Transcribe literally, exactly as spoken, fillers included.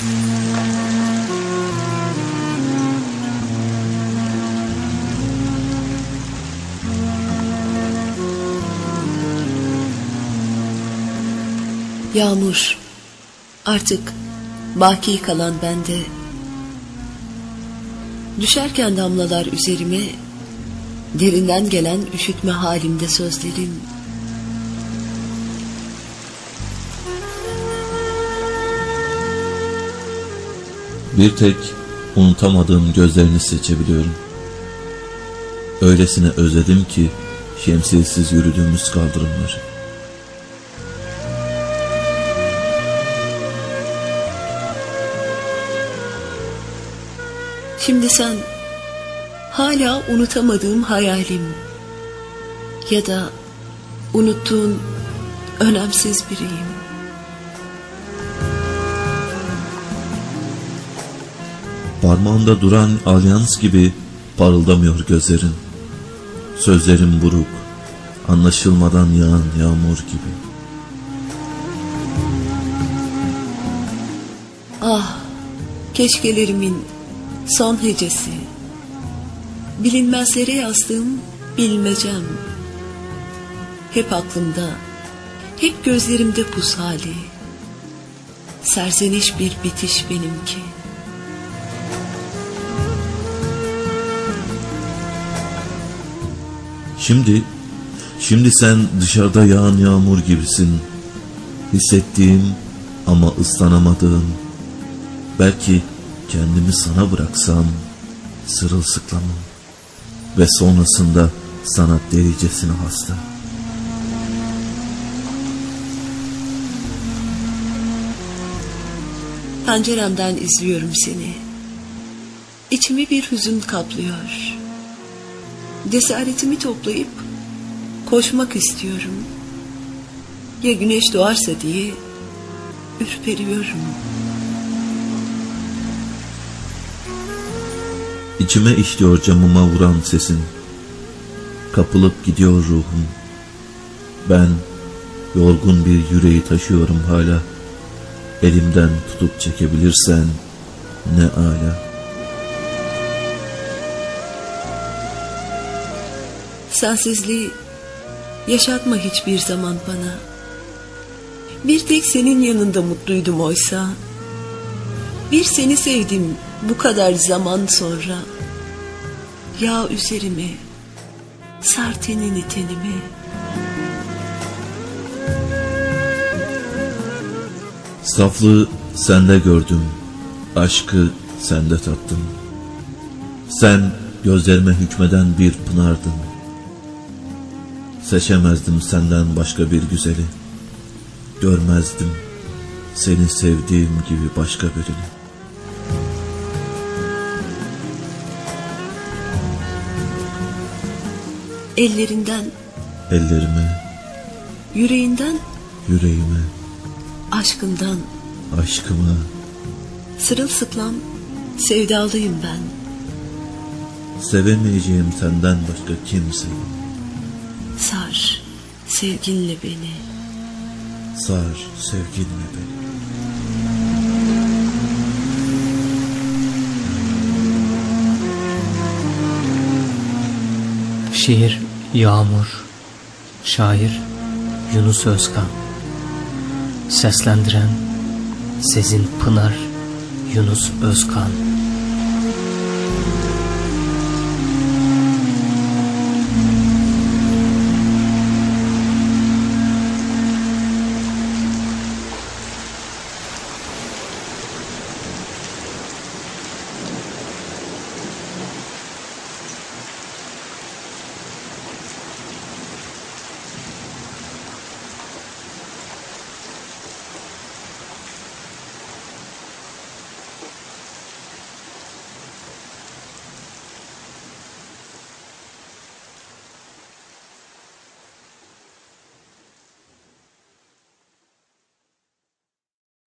Yağmur, artık baki kalan bende. Düşerken damlalar üzerime, derinden gelen üşütme halimde sözlerim. Bir tek unutamadığım gözlerini seçebiliyorum. Öylesine özledim ki şemsiyesiz yürüdüğümüz kaldırımları. Şimdi sen hala unutamadığım hayalim ya da unuttuğun önemsiz biriyim. Parmağımda duran alyans gibi parıldamıyor gözlerin. Sözlerim buruk, anlaşılmadan yağan yağmur gibi. Ah, keşkelerimin son hecesi, bilinmezlere yazdığım bilmecem. Hep aklımda, hep gözlerimde pus hali. Serzeniş bir bitiş benimki. Şimdi, şimdi sen dışarıda yağan yağmur gibisin. Hissettiğim ama ıslanamadığım. Belki kendimi sana bıraksam sırılsıklamam ve sonrasında sana delicesine hasta. Penceremden izliyorum seni. İçimi bir hüzün kaplıyor. Cesaretimi toplayıp koşmak istiyorum. Ya güneş doğarsa diye ürperiyorum. İçime işliyor camıma vuran sesin. Kapılıp gidiyor ruhum. Ben yorgun bir yüreği taşıyorum hala. Elimden tutup çekebilirsen ne âlâ. Sensizliği yaşatma hiçbir zaman bana. Bir tek senin yanında mutluydum oysa. Bir seni sevdim bu kadar zaman sonra. Yağ üzerime, sar tenini tenime. Saflığı sende gördüm, aşkı sende tattım. Sen gözlerime hükmeden bir pınardın. Seçemezdim senden başka bir güzeli. Görmezdim seni sevdiğim gibi başka birini. Ellerinden, ellerime, yüreğinden, yüreğime, aşkından, aşkıma, sırılsıklam sevdalıyım ben. Sevemeyeceğim senden başka kimse. Sar sevginle beni. Sar sevginle beni. Şiir Yağmur, şair Yunus Özkan, seslendiren Sezin Pınar, Yunus Özkan.